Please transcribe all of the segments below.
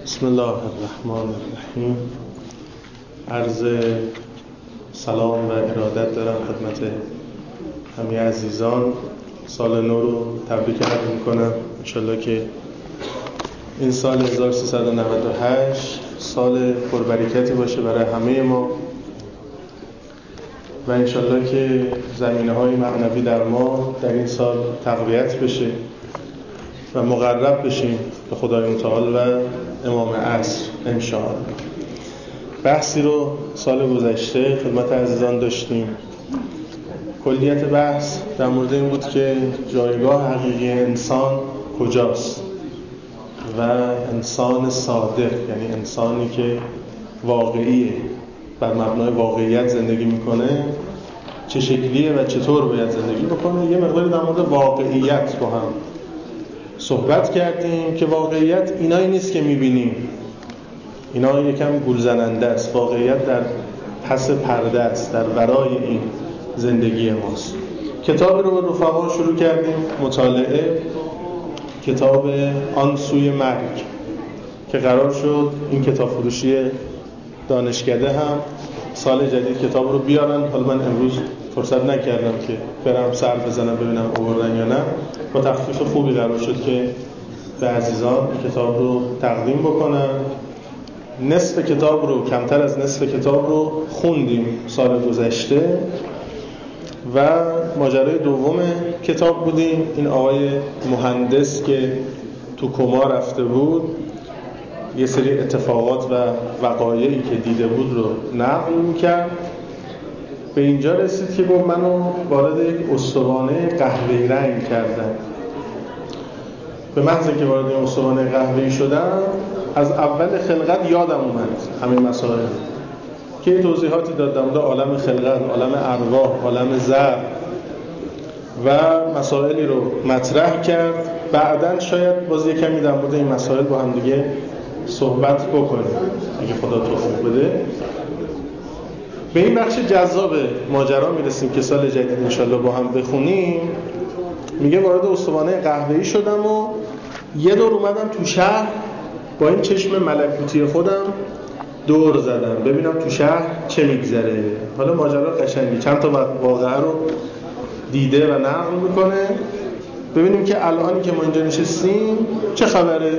بسم الله الرحمن الرحیم. عرض سلام و ارادت دارم خدمت همه عزیزان. سال نو رو تبریک عرض میکنم. انشالله که این سال 1398 سال پربرکتی باشه برای همه ما و انشالله که زمینه‌های معنوی در ما در این سال تقویت بشه و مقرب بشیم به خدای متعال و امام عصر انشاءالله. بحثی رو سال گذشته خدمت عزیزان داشتیم. کلیت بحث در مورد این بود که جایگاه حقیقی انسان کجاست و انسان صادق، یعنی انسانی که واقعیه، بر مبنای واقعیت زندگی میکنه، چه شکلیه و چطور باید زندگی بکنه. یه مقداری در مورد واقعیت با هم صحبت کردیم که واقعیت اینایی نیست که میبینیم، اینا یکم گول زننده است. واقعیت در پس پرده است، در ورای این زندگی ماست. کتابی رو به رفقا شروع کردیم مطالعه، کتاب آن سوی مرگ که قرار شد این کتاب فروشی دانشکده هم سال جدید کتاب رو بیارن. حالا من امروز فرصت نکردم که برم سر بزنم ببینم آوردن یا نه. با تخفیف خوبی قرار شد که به عزیزان این کتاب رو تقدیم بکنم. نصف کتاب رو، کمتر از نصف کتاب رو خوندیم سال گذشته و ماجرای دوم کتاب بودیم. این آقای مهندس که تو کما رفته بود یه سری اتفاقات و وقایعی که دیده بود رو نقل می‌کرد. به اینجا رسید که گفت منو وارد یک استوانه قهوه‌ای رنگ کردن. به محض اینکه وارد این استوانه قهوه‌ای شدم از اول خلقت یادم اومد همه مسائل که توضیحاتی دادم در عالم خلقت، عالم ارواح، عالم ذر و مسائلی رو مطرح کرد. بعداً شاید باز یک کمی در مورد این مسائل با هم دیگه صحبت بکنیم اگه خدا توفیق بده. به این بخش جذاب ماجرا میرسیم که سال جدید انشالله با هم بخونیم. میگه وارد استوانه قهوه‌ای شدم و یه دور اومدم تو شهر، با این چشم ملکوتی خودم دور زدم ببینم تو شهر چه میگذره. حالا ماجرا قشنگی چند تا واقعه رو دیده و نقل میکنه. ببینیم که الانی که ما اینجا نشستیم چه خبره.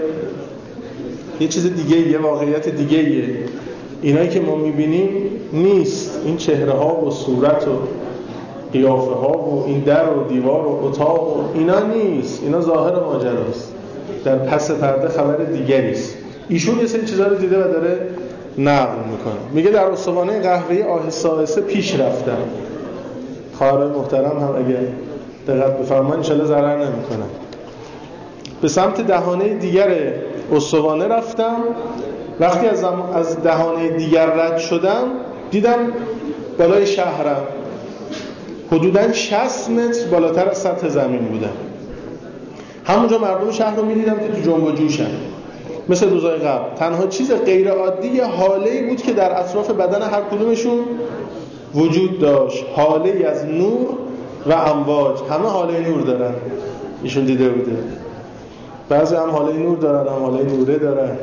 یه چیز دیگه، یه واقعیت دیگه. اینایی که ما میبینیم نیست. این چهره ها و صورت و قیافه ها و این در و دیوار و اتاق و اینا نیست. اینا ظاهر ماجراست. در پس پرده خبر دیگری است. ایشون یه سری چیزا رو دیده و داره نقل میکنه. میگه در استوانه قهوه‌ای آهسته آهسته پیش رفتم. خواهرای محترم هم اگه دقت بفرمایید ان شاءالله ضرر نمیکنه. به سمت دهانه دیگر استوانه رفتم. وقتی از دهانه دیگر رد شدم دیدم بالای شهرم، حدوداً 60 متر بالاتر از سطح زمین بودم. همونجا مردم شهر رو می‌دیدم که تو جنب و جوشن مثل روزهای قبل. تنها چیز غیر عادی یه حاله‌ای بود که در اطراف بدن هر کدومشون وجود داشت، حاله‌ای از نور و امواج. همه حاله نور دارن، ایشون دیده بوده. بعضی هم حاله نور دارن، هم حاله نوره دارن.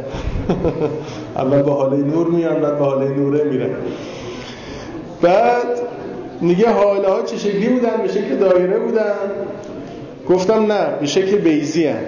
اول با حاله نور میان، بعد با حاله نوره میرن. بعد میگه حاله ها چه شکلی بودن؟ به شکل دایره بودن. گفتم نه، به شکل بیضی هستن،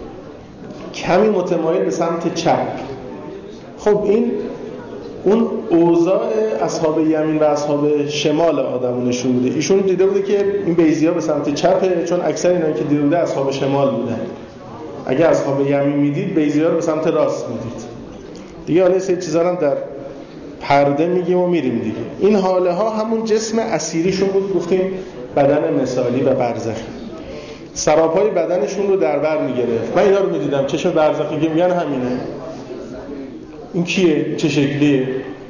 کمی متمایل به سمت چپ. خب این اون اوضاع اصحاب یمین و اصحاب شمال آدمو نشون میده. ایشون دیده بوده که این بیضی ها به سمت چپه، چون اکثر اینایی که دیده بوده اصحاب شمال بودن. اگه اصحاب یمین میدید بیضی ها رو به سمت راست میدید دیگه. حالا سه چیزا هم در پرده میگیم و میریم دیگه. این حاله ها همون جسم اسیریشون بود. گفتیم بدن مثالی و برزخی. سراپای بدنشون رو در بر میگرفت. من اینا رو میدیدم. چشم برزخی که میگن همینه. این کیه؟ چه شکلیه؟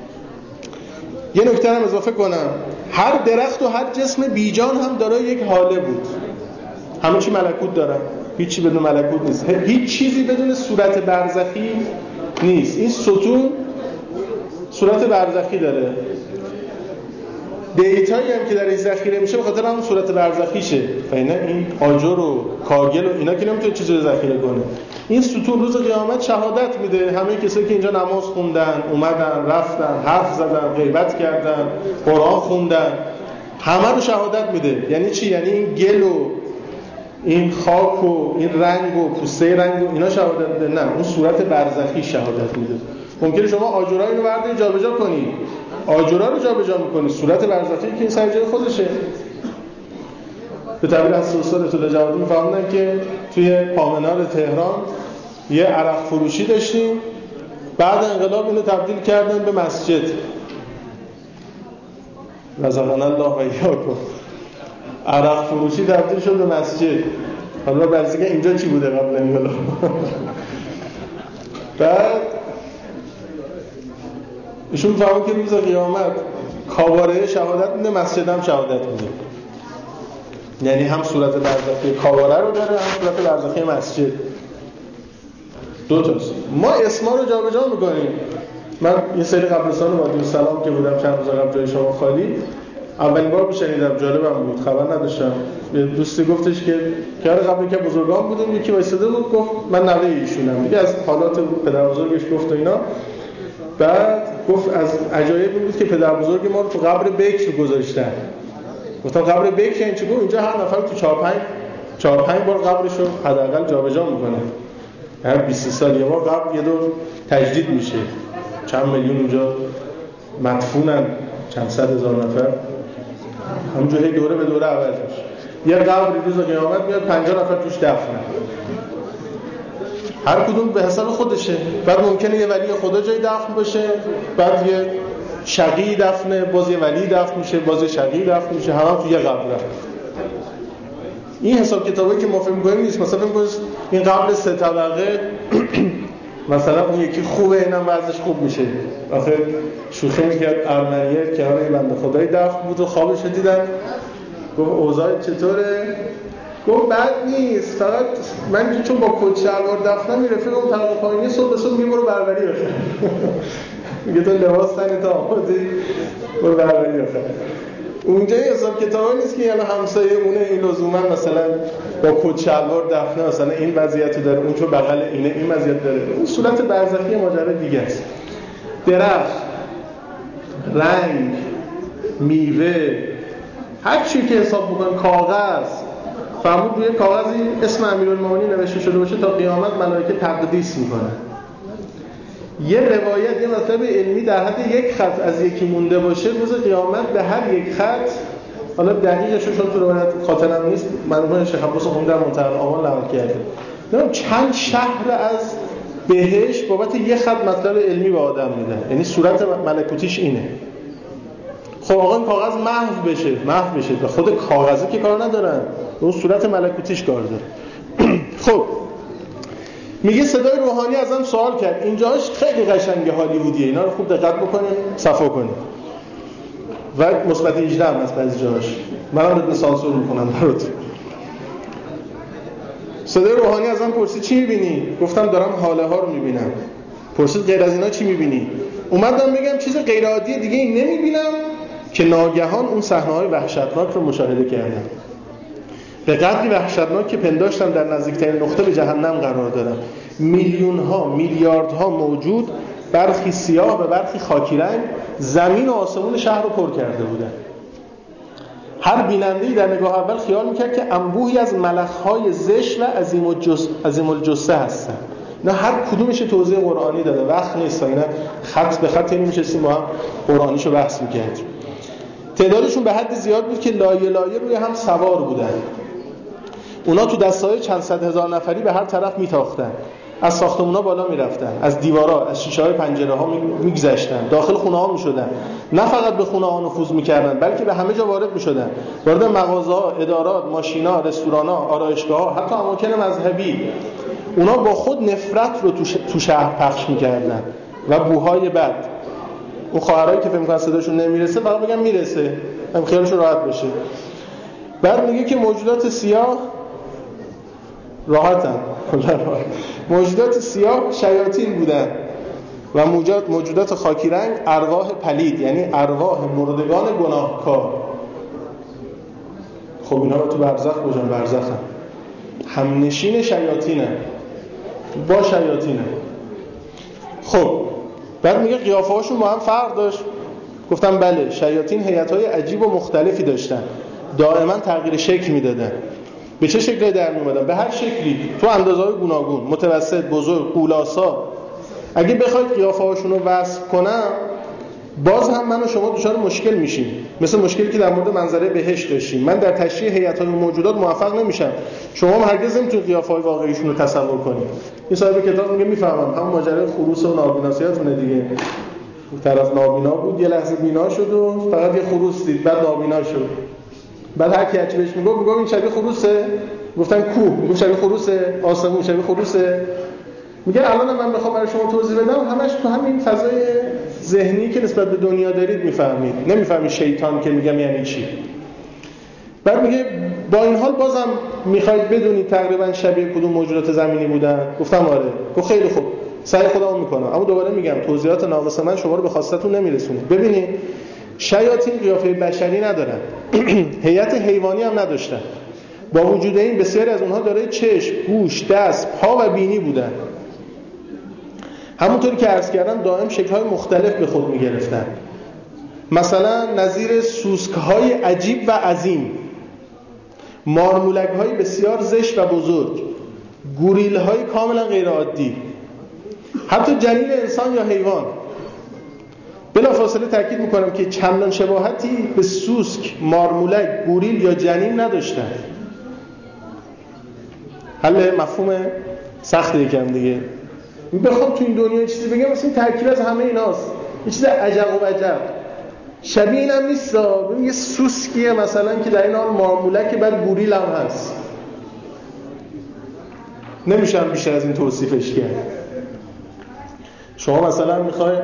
یه نکته هم اضافه کنم، هر درخت و هر جسم بیجان هم دارای یک حاله بود. همه چی ملکوت دارن، هیچی بدون ملکوت نیست. هیچ چیزی بدون صورت برزخی نیست. این ستون صورت برزخی داره. دیتایی هم که درش ذخیره میشه به خاطر همون صورت برزخیشه. فاینا این آجر و کاگل و اینا که نمیتونه چیزی رو ذخیره کنه. این ستون روز قیامت شهادت میده. همه کسایی که اینجا نماز خوندن، اومدن، رفتن، حرف زدن، غیبت کردن، قرآن خوندن، همه رو شهادت میده. یعنی چی؟ یعنی این گل و این خاک و این رنگ و پوسته رنگ و اینا شهادت میده؟ نه، اون صورت برزخی شهادت میده. ممکنه شما آجرای اینو برداری جابجا کنی، آجرا رو جابجا میکنی، صورت برزخی که این سر جای خودشه. به تعبیر از استاد طلع جوادی میفهموندن که توی پامنار تهران یه عرق فروشی داشتیم، بعد انقلاب اینو تبدیل کردن به مسجد. رزقنا الله و ایاکم. عرق فروشی تبدیل شد به مسجد. حالا بررسی که اینجا چی بوده قبل انقلاب. بعد ایشون فهمید که روز قیامت کاواره شهادت میده، مسجد هم شهادت میده. یعنی هم صورت برزخی کاواره رو داره، هم صورت برزخی مسجد. دو تاست. ما اسما رو جابجا میکنیم. من یه سری قبرستان وادی السلام که بودم چند روز قبل جای شما خالی، اولین بار شنیدم، جالبم بود، خبر نداشتم. یه دوستی گفتش که قبل که بزرگان بودیم، یکی وایساده بود گفت من نوه ایشونم. دیگه از حالات پدر بزرگش گفت و اینا. بعد گفت از عجایب این بود که پدر بزرگ ما رو تو قبر بکر گذاشتن. گفتم قبر بکر یعنی چی؟ گفت اینجا هر نفر تو 4-5 بار قبرشو حداقل جابجا میکنه. هر 20 سال یه بار قبر یه دور تجدید میشه. چند میلیون اونجا مدفونن، چند صد هزار نفر، همونجوری دوره به دوره عوض میشه. یه قبر روز قیامت میاد 50 نفر توش دفنن، هر کدوم به حساب خودشه. بعد ممکنه یه ولی خدا جای دفن باشه، بعد یه شقی دفنه، باز یه ولی دفن میشه، باز یه شقی دفن میشه، همه تو یه قبر. این حساب کتابی که ما فکر می‌کنیم نیست. مثلا فکر می‌کنید این قبر 3 طبقه مثلا اون یکی خوبه، اینم وضعش خوب میشه. آخه شوخی می‌کرد ارمنیه کنار یه بنده خدای دفن بود و خوابش دیدن، گفت اوضاع چطوره؟ گفت بد نیست، فقط من چون با کت شلوار دفنم میرفیقم طبقه پایینی صبح به صبح میبره بربری بخره. میگه تو لباس تنی تا آمدی برو بربری بخره. اونجا حساب کتابی نیست که یعنی همسایه اونه این لزوما مثلا با کت شلوار دفنه مثلا این وضعیتو داره، اون چون بغل اینه این وضعیت داره. اون صورت برزخی ماجرا دیگه است. درخت، رنگ، میوه، هر چی که حساب بکنن، کاغذ، فرمود روی کاغذی اسم امیرالمومنین نوشته شده باشه تا قیامت ملائکه تقدیس میکنن. یه روایت، یه مطلب علمی در حد یک خط از یکی مونده باشه، روز قیامت به هر یک خط، حالا دقیقش چون تو روایت خاطرم نیست، مرحوم شیخ عباس خوندم منتهی الآمال نقل کرده، نمیدونم چند شهر از بهش بابت یه خط مطلب علمی به آدم میدن. یعنی صورت ملکوتیش اینه. خب آقا این کاغذ محو بشه به خود کاغذی که کار ندارن، اون صورت ملکوتیش کار داره. خب میگه صدای روحانی ازم سوال کرد، اینجاش خیلی قشنگه، هالیوودیه، اینا رو خوب دقت بکنیم، صفا کنیم. و مثبت 18 هم از بعضی جاش، منم رو سانسور میکنم برات. صدای روحانی ازم پرسید چی میبینی؟ گفتم دارم حاله ها رو میبینم. پرسید غیر از اینا چی میبینی؟ اومدم بگم چیز غیر عادی دیگه این نمیبینم که ناگهان اون صحنه‌های وحشتناک رو مشاهده کردم. به قدری وحشتناک که پنداشتم در نزدیکترین نقطه به جهنم قرار دارم. میلیون‌ها، میلیاردها موجود، برخی سیاه و برخی خاکی رنگ، زمین و آسمون شهر رو پر کرده بودن. هر بیننده‌ای در نگاه اول خیال میکرد که انبوهی از ملخ‌های زشت و عظیم الجثه هستن. نه هر کدومش توضیح قرآنی داده، وقت نیست اینا خط به خط نمی‌شستیم با هم قرآنیشو بحث می‌کردیم. تعدادشون به حد زیاد بود که لایه لایه روی هم سوار بودن. اونا تو دسته‌های چند صد هزار نفری به هر طرف میتاختن، از ساختمونا بالا میرفتن، از دیوارا، از شیشه‌های پنجره‌ها میگذشتن، داخل خونه‌ها میشدن. نه فقط به خونه‌ها نفوذ میکردن، بلکه به همه جا وارد میشدن. وارد مغازه‌ها، ادارات، ماشینا، رستوران‌ها، آرایشگاه‌ها، حتی اماکن مذهبی. اونا با خود نفرت رو تو شهر پخش میکردن و بوهای بد. اون خواهرایی که فکر می‌کنن صداشون نمیرسه، فقط بگم میرسه، هم خیالشون راحت باشه. بعد میگه که موجودات سیاه راحتن، موجودات سیاه شیاطین بودن و موجودات خاکی رنگ ارواح پلید، یعنی ارواح مردگان گناهکار. خب اینا رو تو برزخ باشن، برزخن، همنشین شیاطینن. با شیاطینه. خب بعد میگه قیافه هاشون با هم فرق داشت. گفتم بله، شیاطین هیئت‌های عجیب و مختلفی داشتن، دائما تغییر شکل میدادن. به چه شکلی در میومدن؟ به هر شکلی، تو اندازه‌های گوناگون، متوسط، بزرگ، قولاسا. اگه بخواید قیافه هاشون رو وصف کنم، باز هم من و شما دچار مشکل میشیم، مثل مشکلی که در مورد منظره بهشت داشتیم. من در تشریح هیئت‌های موجودات موفق نمیشم، شما هم هرگز نمیتونید قیافه‌های واقعیشون رو تصور کنید. این صاحب کتاب میگه میفهمم، همون ماجرای خروس و نابیناسیاتونه دیگه. طرف نابینا بود، یه لحظه بینا شد و فقط یه خروس دید، بعد نابینا شد. بعد هر کی هرچی بهش میگفت این شبیه خروسه، گفتن کوه، میگفت شبیه خروسه، آسمون شبیه خروسه. میگه الان من بخوام برای شما توضیح بدم، همش تو همین فضای ذهنی که نسبت به دنیا دارید میفهمید، نمیفهمید شیطان که میگم یعنی چی. بعد میگه با این حال بازم میخواید بدونید تقریبا شبیه کدوم موجودات زمینی بودن؟ گفتم آره. گفت خیلی خوب، سعی خودمو میکنم، اما دوباره میگم توضیحات ناقص من شما رو به خواستتون نمیرسونه. ببینید شیاطین قیافه بشری ندارن، هیئت حیوانی هم نداشتن. با وجود این بسیاری از اونها دارای چشم، گوش، دست، پا و بینی بودن. همونطوری که عرض کردم دائم شکل‌های مختلف به خود می‌گرفتن. مثلا نظیر سوسک‌های عجیب و عظیم، مارمولک‌های بسیار زشت و بزرگ، گوریل‌های کاملا غیر عادی، حتی جنین انسان یا حیوان. بلافاصله تاکید می‌کنم که چندان شباهتی به سوسک، مارمولک، گوریل یا جنین نداشتن. حل مفهوم سخت یکم دیگه. بخوام تو این دنیا چیزی بگم، مثلا ترکیب از همه ایناست، یه چیز عجب و عجب. شبیه اینم نیستا. ببین یه سوسکیه مثلا که در این حال مارمولک، بعد گوریل هم هست. نمیشم بیشتر از این توصیفش کرد. شما مثلا میخوای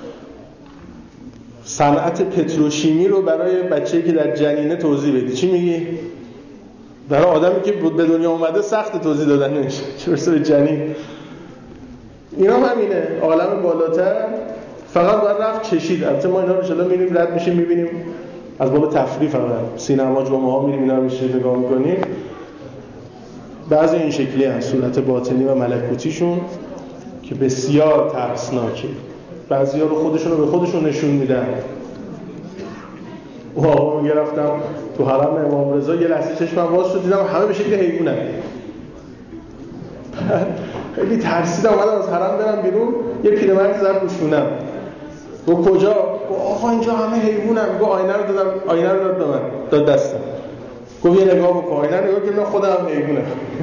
صنعت پتروشیمی رو برای بچه‌ای که در جنینه توضیح بدی، چی میگی؟ برای آدمی که به دنیا اومده سخت توضیح دادنش، چه برسه به جنین. اینا همینه، عالم بالاتر، فقط باید رفت کشید. البته ما اینا رو انشالله میریم رد میشیم میبینیم از باب تفریح، فقط سینما جمعه ها میریم اینا رو میشیم نگاه میکنیم. بعضی این شکلی هست صورت باطنی و ملکوتیشون که بسیار ترسناکه. بعضی ها رو خودشون رو به خودشون نشون میدن. واقعا میگرفتم تو حرم امام رضا یه لحظه چشمم باز شد، دیدم همه به شکل حیوانن. خیلی ترسیدم، اومدم از حرم برم بیرون، یه پیرمرد زد روشونم. گفت کجا؟ گفت آقا اینجا همه حیوانن. گفت آینه رو دادم، آینه رو داد به من، داد دستم. گفت یه نگاه بکن. آینه نگاه کردم، خودم حیوانم.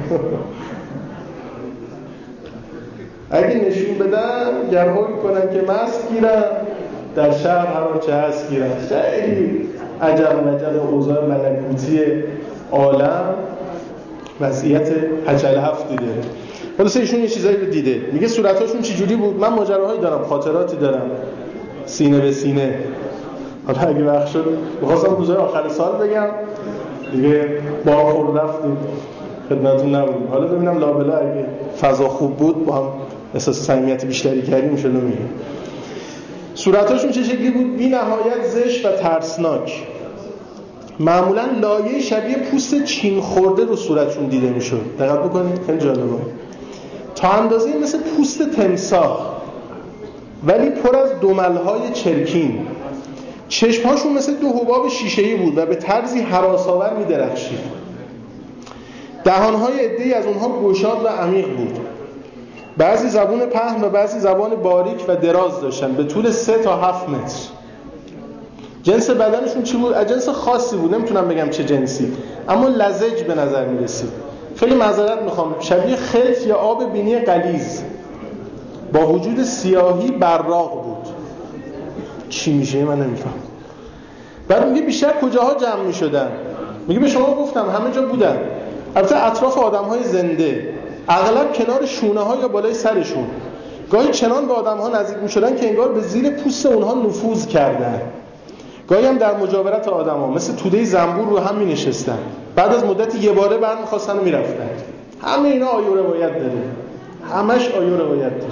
اگه نشون بدن گرها میکنن که مست گیرن، در شهر هر آنچه هست گیرن. خیلی عجب اوضاع ملکوتی عالم وضعیت هجل هفت دیده. خلاصه ایشون یه چیزایی رو دیده. میگه صورتاشون چجوری بود؟ من ماجراهایی دارم، خاطراتی دارم سینه به سینه. حالا اگه وقت شد می‌خواستم روزهای آخر سال بگم دیگه، بار خورد رفتیم خدمتتون نبودیم. حالا ببینم لابلا اگه فضا خوب بود با هم احساس صمیمیت بیشتری کردیم ان شاءالله میگم. صورتاشون چه شکلی بود؟ بی نهایت زشت و ترسناک. معمولا لایه شبیه پوست چین خورده رو صورتشون دیده میشد. دقت بکنید، خیلی جالبه. تا اندازه مثل پوست تمساح ولی پر از دملهای چرکین. چشمهاشون مثل دو حباب شیشه‌ای بود و به طرزی هراس‌آور می‌درخشید. دهانهای عده‌ای از اونها گشاد و عمیق بود. بعضی زبون پهن و بعضی زبان باریک و دراز داشتن به طول 3 تا 7 متر. جنس بدنشون چی بود؟ از جنس خاصی بود، نمیتونم بگم چه جنسی، اما لزج به نظر میرسید. خیلی معذرت میخوام، شبیه خلط یا آب بینی غلیظ با وجود سیاهی براق بود. چی میشه من نمیفهم. بعد میگه بیشتر کجاها جمع میشدن؟ میگه به شما گفتم همه جا بودن، البته اطراف آدمهای زنده، اغلب کنار شونه ها یا بالای سرشون. گاهی چنان به آدم ها نزدیک میشدن که انگار به زیر پوست اونها نفوذ کردن. گاهی هم در مجاورت آدم ها مثل توده زنبور رو هم می نشستن. بعد از مدتی یه باره برمی خواستن و می رفتن. همه اینا آیه و روایت داره، همش آیه و روایت داره.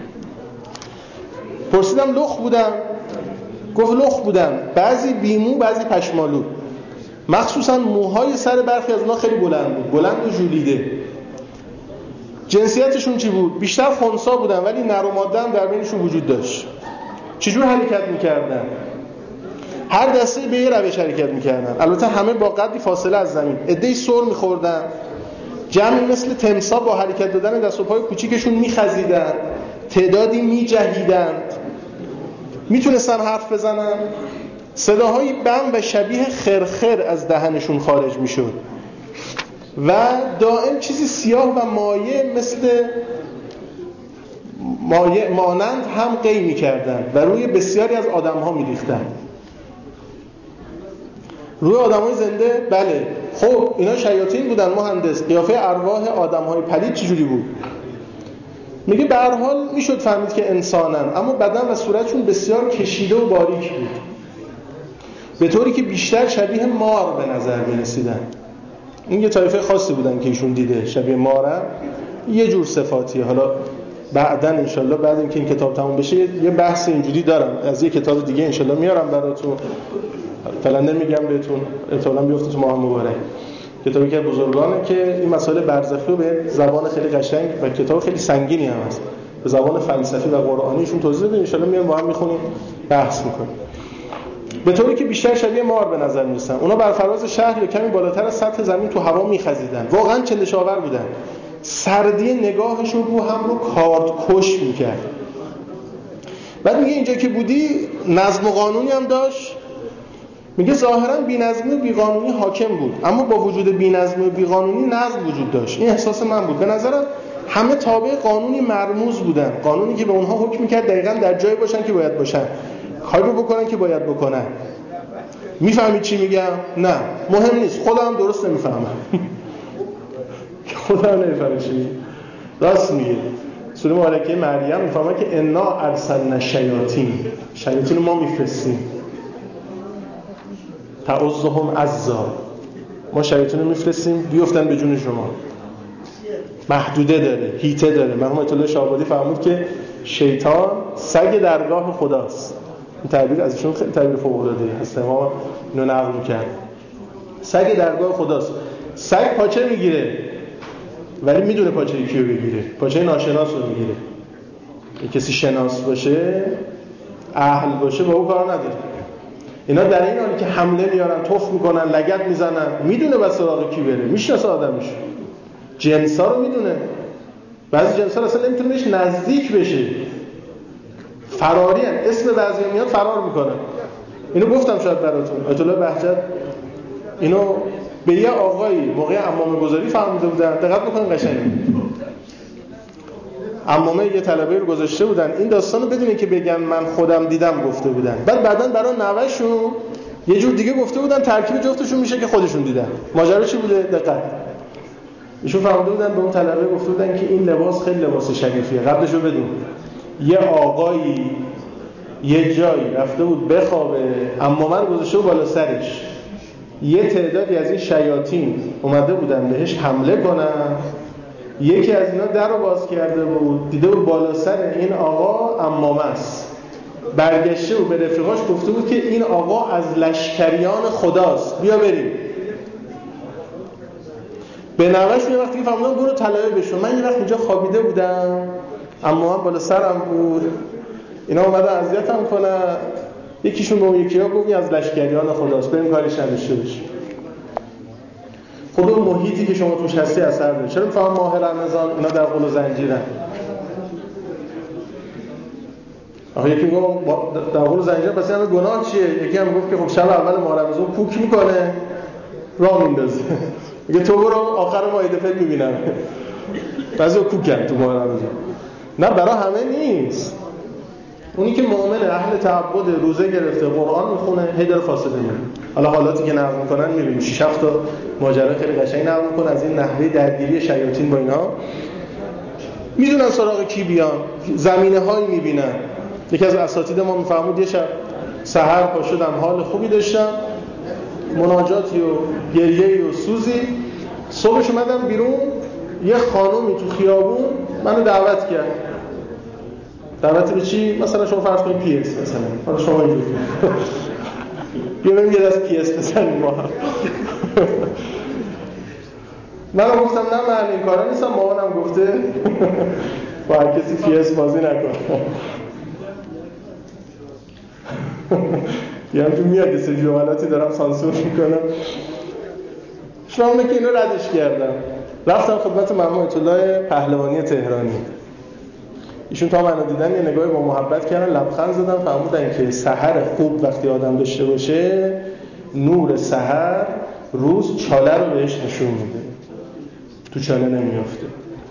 پرسیدم لخ بودم؟ گفت لخ بودن، بعضی بیمو بعضی پشمالو. مخصوصا موهای سر برخی از اونها خیلی بلند بود، بلند و ژولیده. جنسیتشون چی بود؟ بیشتر خنثی بودن ولی نر و ماده هم در بینشون وجود داشت. چجور حرکت میکردن؟ هر دسته به یه روش حرکت میکردن، البته همه با قدری فاصله از زمین. عده‌ای سر میخوردن، جمعی مثل تمساح با حرکت دادن دست و پای کوچیکشون میخزیدن، تعدادی میجهیدند، میتونستن حرف بزنن، صداهای بم و شبیه خرخر از دهنشون خارج میشد و دائم چیزی سیاه و مانند هم قی میکردن و روی بسیاری از آدمها میریختن. روی آدمای زنده؟ بله. خب اینا شیاطین بودن مهندس. قیافه ارواح آدمهای پلید چجوری بود؟ میگه به هر حال میشد فهمید که انسانن، اما بدن و صورتشون بسیار کشیده و باریک بود، به طوری که بیشتر شبیه مار به نظر می‌رسیدن. این یه طایفه خاصی بودن که ایشون دیده شبیه مارن، یه جور صفاتیه. حالا بعداً انشالله بعد اینکه این کتاب تموم بشه یه بحث اینجوری دارم، از یه کتاب دیگه انشالله میارم براتون، فعلا نمیگم بهتون، احتمالاً بیفته تو ماه مبارک. کتابی که بزرگانه که این مسائل برزخی رو به زبان خیلی قشنگ و کتاب خیلی سنگینی هم هست، به زبان فلسفی و قرآنیشون توضیح بده، ان شاءالله میام با هم میخونیم بحث میکنیم. به طوری که بیشتر شبیه مار به نظر میرسن. اونا بر فراز شهر یا کمی بالاتر از سطح زمین تو هوا میخزیدن. واقعا چندشاور بودن. سردی نگاهشون رو هم رو کاردکش میکرد. بعد میگه اینجا که بودی نظم و قانونی هم داشت. میگه ظاهرا بی‌نظمی و بی‌قانونی حاکم بود، اما با وجود بی‌نظمی و بی‌قانونی نظم وجود داشت. این احساس من بود. به نظرم همه تابع قانونی مرموز بودن، قانونی که به اونها حکم می‌کرد دقیقاً در جایی باشن که باید باشن، کاری رو بکنن که باید بکنن. میفهمید چی میگم؟ نه مهم نیست، خودم درست نمیفهمم. خودم نمیفهمم چی میگم. راست میگه. سوره مبارکه مریم میفهمه که انا ارسلنا شیاطین ما میفرستیم تعوذهم عزا، ما شیاطین رو میفرستیم بیفتن به جون شما. محدوده داره، هیته داره. مرحوم آیت الله شاه‌آبادی فرمود که شیطان سگ درگاه خداست. این تعبیر ازشون خیلی تعبیر فوق‌العاده‌ای هست، ما اینو نقل می‌کرد. سگ درگاه خداست. سگ پاچه میگیره ولی میدونه پاچه کیو بگیره، پاچه ناشناس رو میگیره. کسی شناس باشه، اهل باشه، با اون کار نداره. اینا در این حالی که حمله میارن، تف میکنن، لگد میزنن، میدونه بس سراغ کی بره، میشناسه آدمش، جنسا رو میدونه. بعضی جنسا اصلا نمیتونه بهش نزدیک بشه، فراری هن. اسم بعضی میاد فرار میکنن. اینو گفتم شاید براتون، آیت الله بهجت اینو به یه آقایی موقع عمامه گذاری فهمیده بودن. دقت بکنین قشنگه، عمامه یه طلبه رو گذاشته بودن این داستانو بدونین که بگن من خودم دیدم گفته بودن. بعد بعدن برای نوه‌شون یه جور دیگه گفته بودن، ترکیب جفتشون میشه که خودشون دیدن. ماجرا چی بوده؟ دقت. ایشون فهمیده بودن، به اون طلبه گفته بودن که این لباس خیلی لباس شریفیه، قبلشو بدون. یه آقایی یه جایی رفته بود بخوابه، عمامه رو گذاشته بود بالا سرش. یه تعدادی از این شیاطین اومده بودن بهش حمله کنن. یکی از اینا در رو باز کرده بود، دیده بود بالا سر این آقا عمامه است. برگشته و به رفیقاش گفته بود که این آقا از لشکریان خداست، بیا بریم. به نوه‌ش یه وقتی که فهمیدم برو طلبه بشو. من یه وقت اونجا خوابیده بودم، عمامه بالا سرم بود، اینا اومدن اذیتم کنن. یکیشون به اون یکی‌ها گفت از لشکریان خداست، بریم کارش نداشته باشیم. خود اون محیطی که شما توش هستی اثر داره. چرا میفهمم ماه رمضان اینا در قل و زنجیرن؟ آخه یکی میگه در قل و زنجیر پس همه گناه چیه؟ یکی هم گفت که خب شب اول ماه رمضان کوک میکنه راه میندازه. میگه تو برو آخر مایده فکر میبینم. بعضی کوکن تو ماه رمضان. نه برای همه نیست. اونی که مؤمنه، اهل تعبد، روزه گرفته، قرآن میخونه، هیدر فاسده میره. حالا حالاتی که نقل میکنن میبینیم 6 7 تا ماجرا خیلی قشنگ نقل میکنن از این نحوه درگیری شیاطین با اینها. میدونن سراغ کی بیان، زمینه‌هایی میبینن. یکی از اساتید ما میفهمود یه شب سحر پا شدم، حال خوبی داشتم، مناجاتی و گریه‌ای و سوزی. صبحش اومدم بیرون، یه خانومی تو خیابون منو دعوت کرد. دعوت به چی؟ مثلا شما فرض کنید پی اس، مثلا حالا شما اینجوری بیا بریم یه دست پی اس بزنیم ما. منم گفتم نه من این کارا نیستم، مامانم گفته با هر کسی فیس بازی نکن. یه همچون میاد یه سری جملاتی دارم سانسور میکنم. شما که اینو ردش کردم، رفتم خدمت مرحوم آیت الله پهلوانی تهرانی. ایشون تا منو دیدن یه نگاهی با محبت کردن، لبخند زدن، فهمیدن که سحر خوب وقتی آدم داشته باشه، نور سحر روز چاله رو بهش نشون میده، تو چاله نمیافته.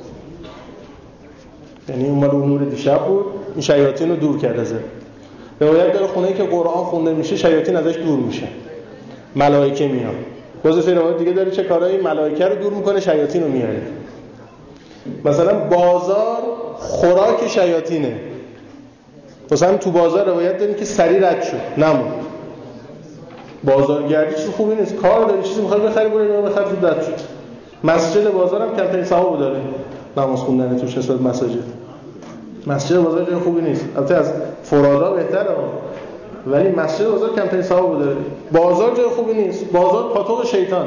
یعنی اون مال اون نور دیشب بود، این شیاطین رو دور کرده ازش. روایت داره خونه‌ای که قرآن خونده میشه شیاطین ازش دور میشه، ملائکه میان. باز یه روایت دیگه داره چه کارهایی ملائکه رو دور میکنه، شیاطین رو میاره. مثلا بازار خوراک شیاطینه. مثلا تو بازار روایت داریم که سری رد شد، نمون. بازارگردی چیز خوبی نیست، کار داری چیزی میخوای بخری برو اینو بخر تو رد شد. مسجد بازارم کمترین ثوابو داره، نماز خوندن توش نسبت مساجد. مسجد بازار جای خوبی نیست، البته از فرادا بهتره، ولی مسجد بازار کمترین ثوابو داره. بازار جای خوبی نیست، بازار پاتوق شیطانه.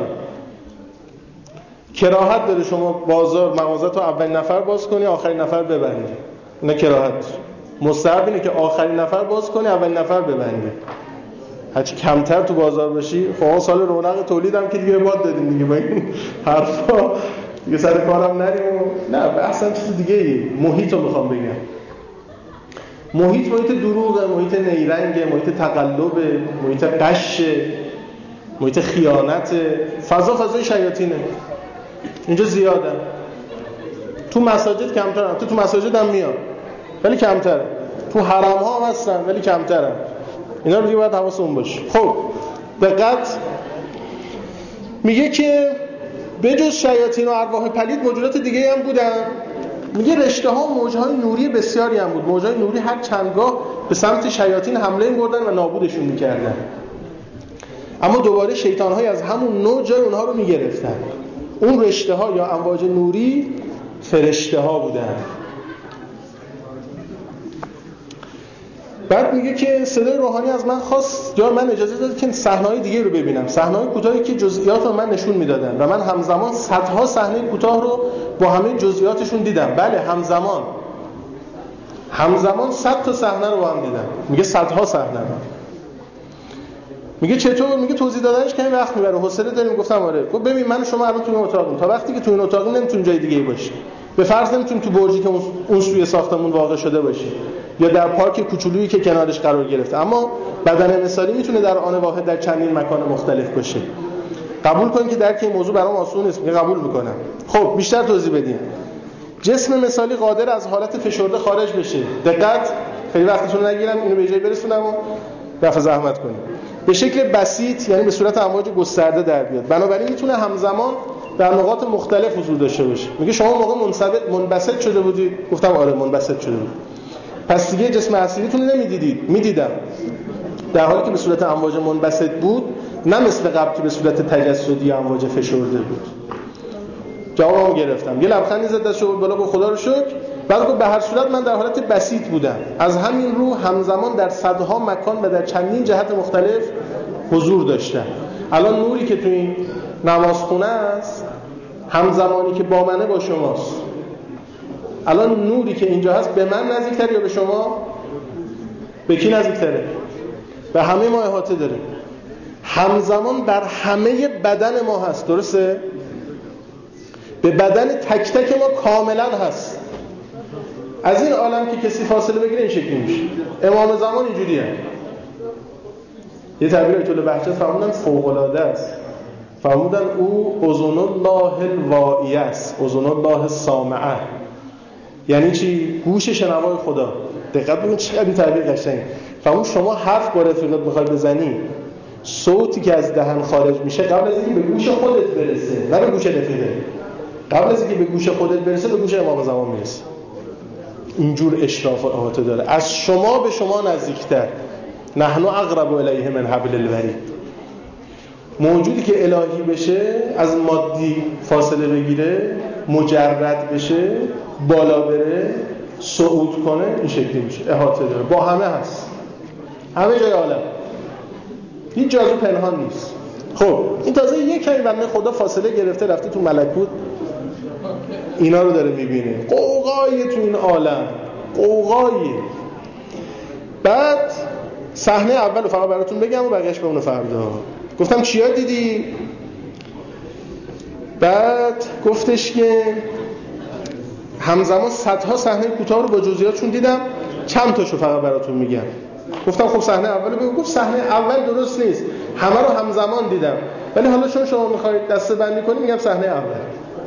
کراهت داره شما بازار مغازه‌تو اولین نفر باز کنی آخرین نفر ببندی، نه کراهت. مستحب اینه که آخرین نفر باز کنی اولین نفر ببندی. هرچی کمتر تو بازار باشی. خب سال رونق تولیدم که دیگه باد دادیم دیگه با این حرفا دیگه سر کارم نریم. نه اصلا چیز دیگه ای. محیطو میخوام بگم. محیط دروغه، محیط نیرنگه، محیط تقلبه، محیط قشه، محیط خیانته، فضای شیاطینه. اینجا زیاده. تو مساجد کمترن، تو مساجد هم میان ولی کمتره. تو حرم ها هم هستن ولی کمترن. اینا رو دیگه باید حواسمون باشه. خب دقت میگه که بجز شیاطین و ارواح پلید موجودات دیگه هم بودن. میگه رشته ها موجه های نوری بسیاری هم بود. موجه های نوری هر چندگاه به سمت شیاطین حمله می‌بردن و نابودشون می‌کردن. اما دوباره شیطان های از همون نوع جای اونها رو می‌گرفتن. اون رشته ها یا امواج نوری فرشته ها بودن. بعد میگه که صدای روحانی از من خواست یا من اجازه داد که صحنه‌های دیگه رو ببینم، صحنه‌های کوتاهی که جزئیات رو من نشون میدادن و من همزمان صدها صحنه کوتاه رو با همه جزئیاتشون دیدم. بله همزمان 100 تا صحنه رو با هم دیدم. میگه صدها صحنه. میگه چطور؟ میگه توضیح دادنش خیلی وقت میبره، حوصله داریم؟ گفتم آره. گفت ببین من شما الان تو این اتاقیم، تا وقتی که تو این اتاقیم نمیتونیم جای دیگه باشی. به فرض نمیتونیم تو برجی که اون سوی ساختمون واقع شده باشی یا در پارک کوچولویی که کنارش قرار گرفته، اما بدن مثالی میتونه در آن واحد در چندین مکان مختلف باشه. قبول کنید که درک این موضوع برام آسون نیست. میگه قبول میکنم. خب بیشتر توضیح بدیم. جسم مثالی قادر از حالت فشرده خارج بشه. دقت، خیلی وقتتون نگیرم اینو به جای برسونم و رفع زحمت کنیم. به شکل بسیط، یعنی به صورت امواج گسترده در بیاد. بنابراین میتونه همزمان در نقاط مختلف حضور داشته باشه. میگه شما موقع منبسط شده بودید؟ گفتم آره منبسط شده بود. پس دیگه جسم اصلیتون رو نمیدیدید. میدیدم. در حالی که به صورت امواج منبسط بود، نه مثل قبل که به صورت تجسدی امواج فشرده بود. جوابمو گرفتم. یه لبخندی زد دستش بالا گفت خدا رو شکر. بعد گفت به هر صورت من در حالت بسیط بودم. از همین رو همزمان در صدها مکان و در چندین جهت مختلف حضور داشتم. الان نوری که تو این نمازخونه است همزمانی که با منه با شماست. الان نوری که اینجا هست به من نزدیک‌تره یا به شما؟ به کی نزدیک‌تره؟ به همه ما احاطه داره. همزمان در همه بدن ما هست. درسته؟ به بدن تک تک ما کاملا هست. از این عالم که کسی فاصله بگیره این شکلی میشه. امام زمان اینجوریه. یه تعبیر ایت الله بهجت فرمودن فوق‌العاده است. فرمودن او اذن الله الواعیه است، اذن الله السامعه. یعنی چی؟ گوش شنوای خدا. دقت ببین چقدر این تعبیر قشنگه. فرمود شما حرف با رفیقت میخوای بزنی، صوتی که از دهن خارج میشه قبل از اینکه به گوش خودت برسه، نه به گوش رفیقت، قبل از اینکه به گوش خودت برسه به گوش امام زمان میرسه. اینجور اشراف و احاطه داره. از شما به شما نزدیکتر. نحن اقرب الیه من حبل الورید. موجودی که الهی بشه، از مادی فاصله بگیره، مجرد بشه، بالا بره، صعود کنه، این شکلی میشه. احاطه داره. با همه هست. همه جای عالم. هیچ جا پنهان نیست. خب این تازه یک کمی بنده خدا فاصله گرفته رفته تو ملکوت اینا رو داره میبینه. قوقایی تو این عالم، قوقایی. بعد صحنه اول رو فقط براتون بگم و بقیه‌اش بمونه فردا. گفتم چیا دیدی؟ بعد گفتش که همزمان صدها صحنه کوتاه رو با جزئیاتشون دیدم، چند تاشو فقط براتون میگم. گفتم خب صحنه اول رو بگو. گفت صحنه اول درست نیست، همه رو همزمان دیدم، ولی حالا چون شما میخواید دسته بندی کنید میگم صحنه اول.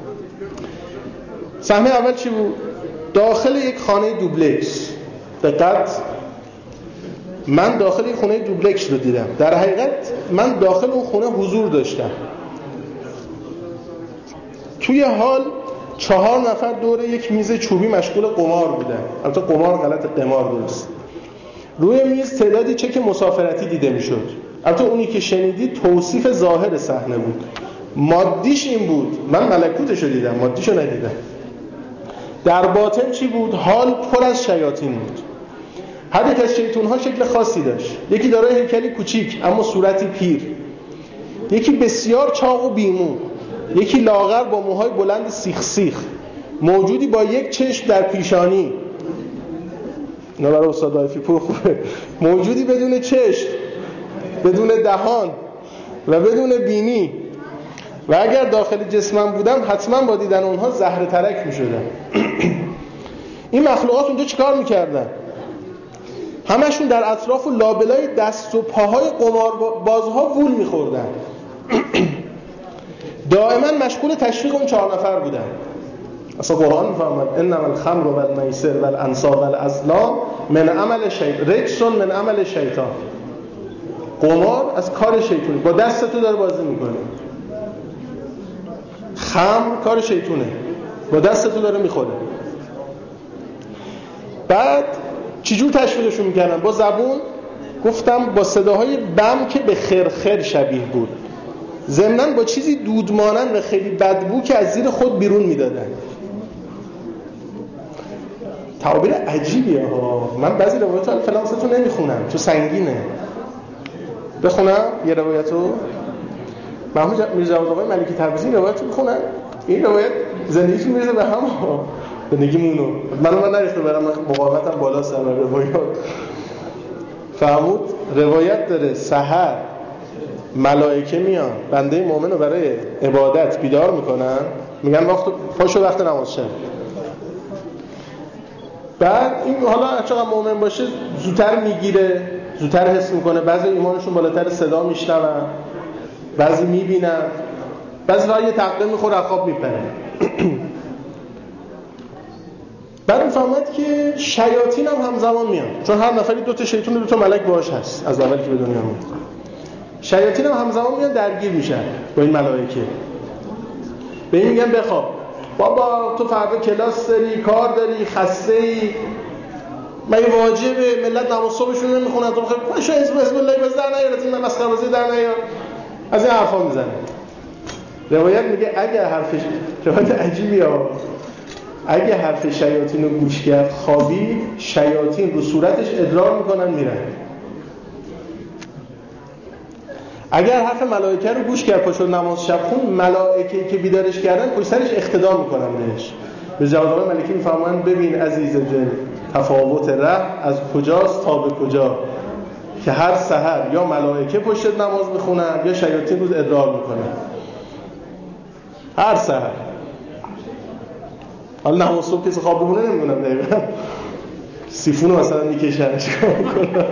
صحنه اول چی بود؟ داخل یک خانه دوبلکس. دقت، من داخل یک خانه دوبلکس رو دیدم. در حقیقت من داخل اون خونه حضور داشتم. توی حال 4 نفر دور یک میز چوبی مشغول قمار بودن. البته قمار غلط، قمار درست. روی میز تعدادی چک مسافرتی دیده میشد. البته اونی که شنیدی توصیف ظاهر صحنه بود. مادیش این بود، من ملکوتش رو دیدم، مادیشو ندیدم. در باطن چی بود؟ حال پر از شیاطین بود. هر یک از شیطان‌ها شکل خاصی داشت. یکی دارای هیکلی کوچیک اما صورتی پیر، یکی بسیار چاق و بیمو، یکی لاغر با موهای بلند سیخ سیخ، موجودی با یک چشم در پیشانی، اینا برای استاد لایفی پور خوبه، موجودی بدون چشم، بدون دهان و بدون بینی، و اگر داخل جسمم بودم حتما با دیدن اونها زهر ترک می شدم. این مخلوقات اونجا چیکار میکردن؟ همشون در اطراف و لابلای دست و پاهای قماربازها وول میخوردن. دائما مشغول تشویق اون 4 نفر بودن. اصلا قرآن میفرماید انما الخمر والمیسر والانصاب والازلام من عمل شیطان، رجس من عمل شیطان. قمار از کار شیطانی، با دست تو داره بازی میکنه. خمر کار شیطونه، با دست تو داره میخوره. بعد چجور تشویقشون میکردن؟ با زبون. گفتم با صداهای بم که به خرخر شبیه بود، ضمناً با چیزی دودمانند و خیلی بدبو که از زیر خود بیرون میدادن. تعابیر عجیبیه ها. من بعضی روایت‌ها فلان واسهتون نمیخونم چون سنگینه. بخونم یه روایتو. محمود میرزا جواد آقای ملکی تبریزی روایت میخونن. این روایت زندگیشون میرسه به هم ها. زندگیمونو من نریخته برام، مقاومتم بالا سر روایات. فرمود روایت داره سحر ملائکه میان بنده مؤمن رو برای عبادت بیدار میکنن، میگن وقت نماز شب. بعد این حالا چقدر مؤمن باشه زودتر میگیره، زودتر حس میکنه. بعضی ایمانشون بالاتر، صدا میشنون، بعضی میبینن، بعضی یه تقدیم میخوره خواب میپره. بعد میفهمد که شیاطین هم همزمان میان، چون هر نفری 2 تا شیطان و 2 تا ملک باهاش هست از اولی که به دنیا میاد. شیاطین هم همزمان میان درگیر میشن با این ملائکه. به این میگن بخواب، بابا تو فردا کلاس داری، کار داری، خسته‌ای، مگه واجبه؟ ملت نماز صبحشون نمیخونن، تو خیلی پاشو حزب الله بس در نیار، این مسخره بازی در نیار، از این حرفا میزنه. روایت میگه اگه حرفش روایت عجیبیه، اگه حرف شیاطین رو گوش کرد خوابی، شیاطین رو صورتش ادرار میکنن میرن. اگر حرف ملائکه رو گوش کرد پاشو نماز شب خون، ملائکه که بیدارش کردن پشت سرش اقتدا میکنن بهش. به جواد آقای ملکی میفهمن ببین عزیز دل، تفاوت ره از کجاست تا به کجا، که هر سحر یا ملائکه پشت نماز میخونن یا شیاطین رو ادرار میکنن. هر سحر. حالا نماز صبح کسی خواب بمونه نمیدونم دقیقا، سیفونو مثلا میکشنش کنه.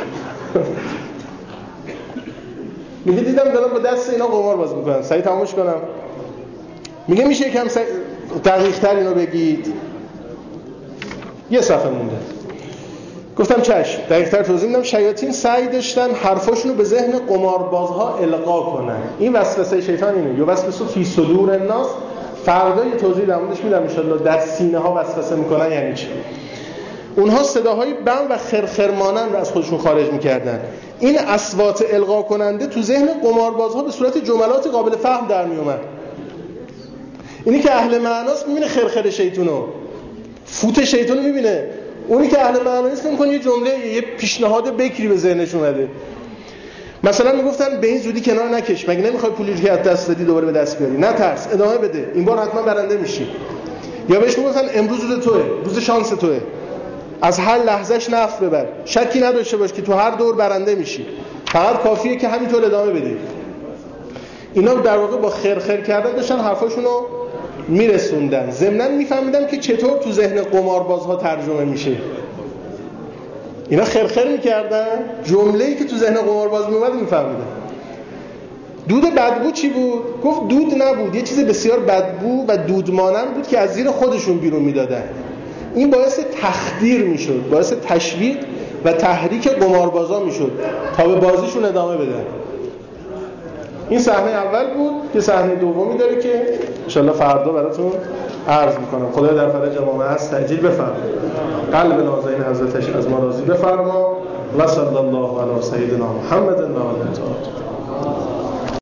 میگه دیدم دارم با دست اینا قمار باز میکنن. سعی تمامش کنم. میگه میشه یکم دقیق تر اینو بگید؟ یه صفحه مونده. گفتم چشم. دقیق تر توضیح میدم. شیاطین سعی داشتن حرفاشونو به ذهن قماربازها القا کنن. این وسوسه شیطان اینه. یا وسوسه فی صدور الناس. فردا یه توضیح در موردش میدم ان شاءالله. در سینه ها وسوسه میکنن یعنی چی؟ اونها صداهای بم و خرخر مانند از خودشون خارج میکردن. این اصوات القا کننده تو ذهن قماربازها به صورت جملات قابل فهم در میومد. اینی که اهل معناست میبینه خرخر شیطونو، فوت شیطونو میبینه. اونی که اهل معنا نیست فکر می‌کنه یه جمله، یه پیشنهاد بکری به ذهنش اومده. مثلا میگفتن به این زودی کنار نکش، مگه نمیخوای پولی که از دست دادی دوباره به دست بیاری؟ نه ترس، ادامه بده، این بار حتما برنده میشی. یا بهش میگفتن امروز روز توئه، روز شانس توئه، از هر لحظهش نفع ببر، شکی نداشته باش که تو هر دور برنده میشی، فقط کافیه که همینطور ادامه بدی. اینا در واقع با خرخر کردن داشتن حرفاشونو میرسوندن. ضمناً میفهمیدن که چطور تو ذهن قماربازها ترجمه میشه. اینا خرخر میکردن، جمله‌ای که تو ذهن قمارباز میومد میفهمیدن. دود بدبو چی بود؟ گفت دود نبود، یه چیز بسیار بدبو و دودمانند بود که از زیر خودشون بیرون میدادن. این باعث تخدیر میشد، باعث تشویق و تحریک قماربازا میشد تا به بازیشون ادامه بدن. این صحنه اول بود. که صحنه دومی داره که انشالله فردا براتون عرض میکنم. خدای در فرج امام عصر تعجیل بفرما، قلب نازنین حضرتش از ما راضی بفرما. و صلی الله علی سیدنا محمد و آله.